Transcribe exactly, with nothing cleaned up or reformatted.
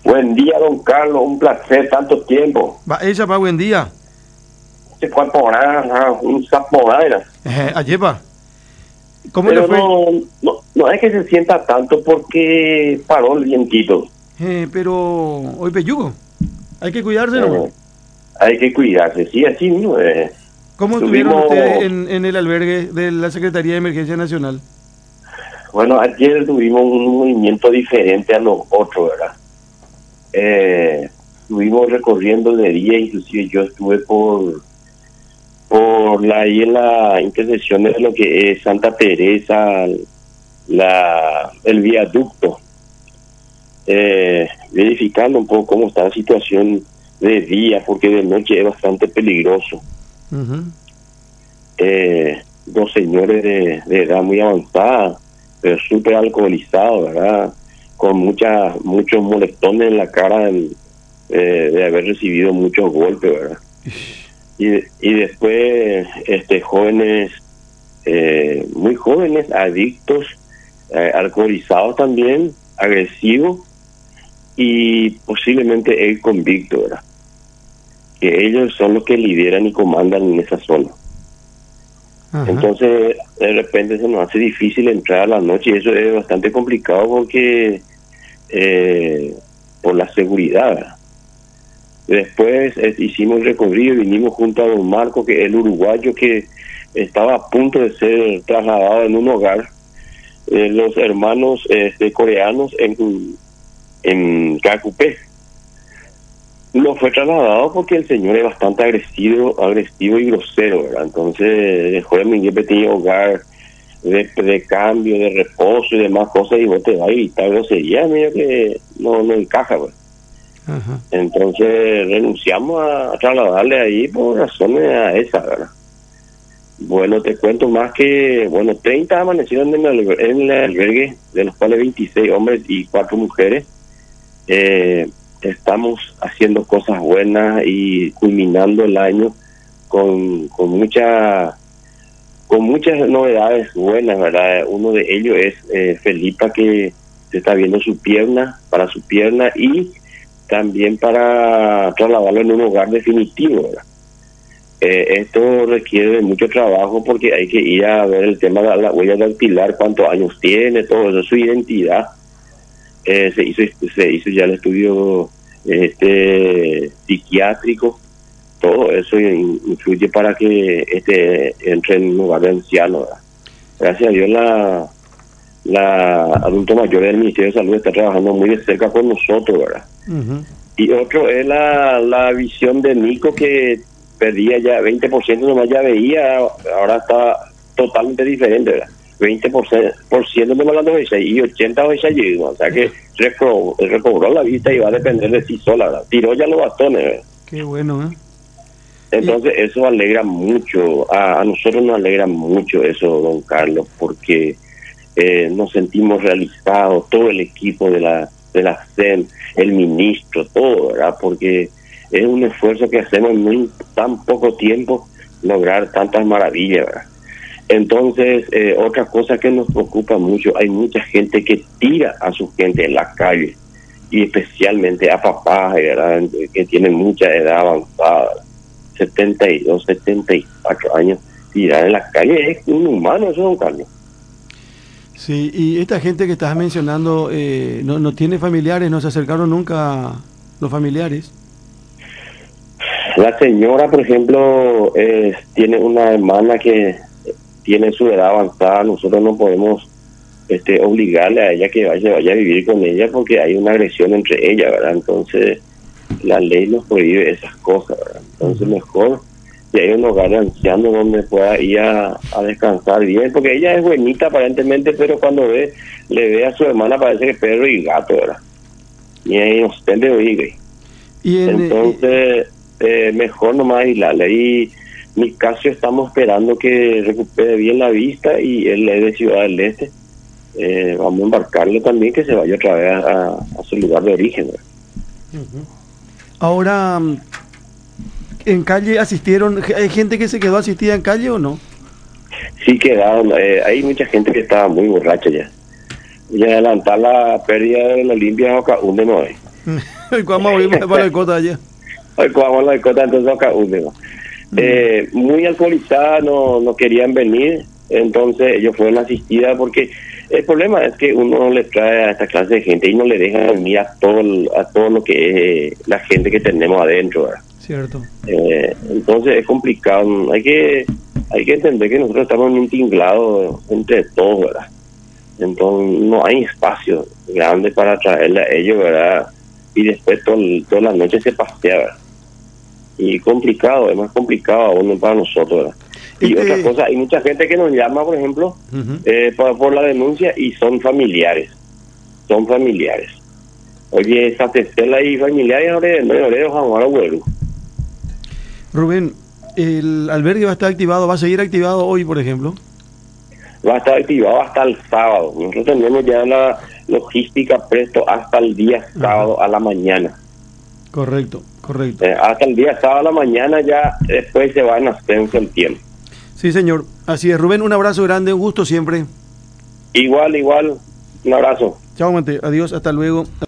Buen día, don Carlos, un placer, tanto tiempo. Va, ella va, buen día. Se fue por ahí, un sapo aire. Eh, Ayepa, ¿cómo Pero le fue? no, no, no es que se sienta tanto porque paró el vientito. Eh, pero hoy peyugo, hay que cuidarse nomás. Eh, hay que cuidarse, sí, así mismo. Eh. ¿Cómo estuvieron Tuvimos, ustedes en, en el albergue de la Secretaría de Emergencia Nacional? bueno, ayer tuvimos un movimiento diferente a los otros, ¿verdad? Eh, estuvimos recorriendo de día, inclusive yo estuve por por la ahí en la intersección de lo que es Santa Teresa, la el viaducto, eh, verificando un poco cómo está la situación de día, porque de noche es bastante peligroso. Uh-huh. Eh, dos señores de, de edad muy avanzada, pero súper alcoholizados, ¿verdad? Con muchas muchos moletones en la cara en, eh, de haber recibido muchos golpes, ¿verdad? Y, y después este jóvenes eh, muy jóvenes, adictos, eh, alcoholizados también, agresivos y posiblemente el convicto, ¿verdad? Que ellos son los que lideran y comandan en esa zona. Ajá. Entonces de repente se nos hace difícil entrar a la noche y eso es bastante complicado porque eh, por la seguridad, ¿verdad? Después eh, hicimos el recorrido y vinimos junto a don Marco, que es el uruguayo que estaba a punto de ser trasladado en un hogar. Eh, los hermanos este, coreanos en, en Cacupé. No fue trasladado porque el señor es bastante agresivo agresivo y grosero, ¿verdad? Entonces dejó de Miguel tenía hogar de, de cambio, de reposo y demás cosas, y vos te vas a evitar grosería, mira que no, no encaja, pues. Ajá. Entonces renunciamos a, a trasladarle ahí por razones a esa, ¿verdad? Bueno, te cuento más que, bueno, treinta amanecieron en el, en el albergue, de los cuales veintiséis hombres y cuatro mujeres. Eh, estamos haciendo cosas buenas y culminando el año con, con mucha con muchas novedades buenas, ¿verdad? Uno de ellos es eh, Felipa, que se está viendo su pierna, para su pierna, y también para trasladarlo en un hogar definitivo, ¿verdad? Eh, esto requiere de mucho trabajo porque hay que ir a ver el tema de la huella dactilar, cuántos años tiene, todo eso, su identidad. Eh, se hizo se hizo ya el estudio este psiquiátrico, todo eso influye para que este entre en un lugar de anciano, ¿verdad? Gracias a Dios la la adulto mayor del Ministerio de Salud está trabajando muy de cerca con nosotros, ¿verdad? Uh-huh. Y otro es la, la visión de Nico, que perdía ya veinte por ciento, nomás ya veía, ahora está totalmente diferente, ¿verdad? veinte por ciento de la noventa y ochenta por ciento hoy llegó, o sea que recobró, recobró la vista y va a depender de sí sola, ¿verdad? Tiró ya los bastones, ¿verdad? Qué bueno, ¿eh? Entonces y... eso alegra mucho, a, a nosotros nos alegra mucho eso, don Carlos, porque eh, nos sentimos realizados, todo el equipo de la de la C E N, el ministro, todo, ¿verdad? Porque es un esfuerzo que hacemos en muy, tan poco tiempo, lograr tantas maravillas, ¿verdad? Entonces, eh, otra cosa que nos preocupa mucho, hay mucha gente que tira a su gente en la calle, y especialmente a papás, ¿verdad?, que tienen mucha edad avanzada, setenta y dos, setenta y cuatro años, tirar en la calle es inhumano, eso, don Carlos. Sí, y esta gente que estás mencionando, eh, no, no tiene familiares, no se acercaron nunca los familiares. La señora, por ejemplo, eh, tiene una hermana que tiene su edad avanzada. Nosotros no podemos este, obligarle a ella que vaya, vaya a vivir con ella porque hay una agresión entre ellas, ¿verdad? Entonces la ley nos prohíbe esas cosas, ¿verdad? Entonces mejor que hay un hogar de ancianos donde pueda ir a, a descansar bien, porque ella es buenita aparentemente, pero cuando ve le ve a su hermana parece que perro y gato, ¿verdad? Y es inocente, oígre. Y en, entonces eh, mejor nomás aislarle. Y mi caso estamos esperando que recupere bien la vista, y él es de Ciudad del Este. Eh, vamos a embarcarle también que se vaya otra vez a, a su lugar de origen, ¿verdad? Uh-huh. Ahora, ¿en calle asistieron? ¿Hay gente que se quedó asistida en calle o no? Sí quedaron, eh, hay mucha gente que estaba muy borracha ya. Y adelantar la pérdida de la limpia acá, un de nueve. El Cuama volvimos para el Cota allá. El Cuama la Cota, entonces acá último. Mm. Eh, muy alcoholizadas, no, no querían venir, entonces ellos fueron asistidas porque el problema es que uno le trae a esta clase de gente y no le deja venir a todo, a todo lo que es la gente que tenemos adentro, ¿verdad? Cierto. Eh, entonces es complicado, hay que hay que entender que nosotros estamos en un tinglado entre todos, ¿verdad? Entonces no hay espacio grande para traerle a ellos, ¿verdad? Y después todo, toda la noche se pasea, ¿verdad? Y complicado, es más complicado aún para nosotros, ¿verdad? Y este... otra cosa, hay mucha gente que nos llama, por ejemplo, uh-huh. eh, por, por la denuncia y son familiares, son familiares. Oye, esa Tesela y familiares, no es ahora, güero. Rubén, ¿el albergue va a estar activado, va a seguir activado hoy, por ejemplo? Va a estar activado hasta el sábado. Nosotros tenemos ya la logística presto hasta el día sábado, ajá, a la mañana. Correcto, correcto. Eh, hasta el día sábado a la mañana, ya después se va en ascenso el tiempo. Sí, señor. Así es. Rubén, un abrazo grande, un gusto siempre. Igual, igual. Un abrazo. Chao, Mate. Adiós, hasta luego.